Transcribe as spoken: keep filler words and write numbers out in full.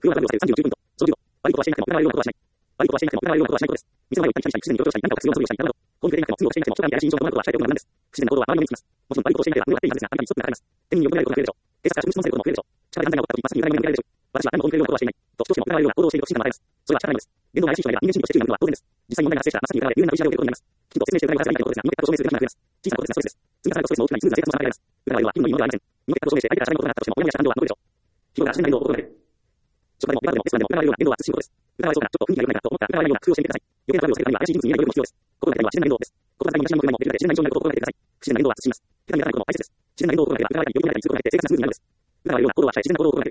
空は W をさせるさんじゅうきゅうポイント。そのじゅうご、悪いことはしていなくても、疑われるようなことはしない。悪いことはしていなくても、疑われるようなことはしないことです。店の前を行ったり来たり、すでに上場したり、何かを活用するようにしたり、など、本気でいなくても、通用していなくても、社会にある信用のことはしたいというのがなんです。不自然な行動は周りの目につきます。もちろん悪いことをしていなければ、無理はっていないはずですが、あなたにストップがかかります。店員に呼びられることが増えるでしょう。警察から職務質問されることも増えるでしょう。社会で安全が起こった時、真っ先に疑いの目に見られるでしょう。私は何も本気で言うようなことはしていない。と主張しても疑われるような行動をしていると信じてもらえます。それは仕方ないのです。言動が怪しい人がいれば人間心理として注意を向くのは当然です。実際に問題が発生したら、真っ先に疑われ、有利な取り調べを受けることになります。きちんと説明して疑いを正さないということですが、身の潔白を証明する手間が増えます。小さなことですがストレスです。積み重ねたストレスの大きなにスムーズな生活の妨げです。疑われるは気分のいいものではありません。身の潔白を証明して相手から謝ることがなかったとしても、モヤモヤした感情は残るでしょう。日頃から自然な言動を心がける。職場でも、現場でも、レストランでも、疑われるような言動は慎むことです。疑われそうだな、ちょっと雰囲気が良くないなと思ったら、疑われないような工夫をしてみてください。余計なトラブルを避けるためには怪しい人物に見えないよりも必要です。心がけるには自然な言動です。心がけるには自然な言動できるだけ自然な印象になることを心がけてください。不自然な言動は慎みます。手が見らないことも大切です。自然な言動を心がければ、疑われたり、呼びられたりすることが減って、生活がスムーズになるのです。疑われるような行動は控え、自然な行動を心がける。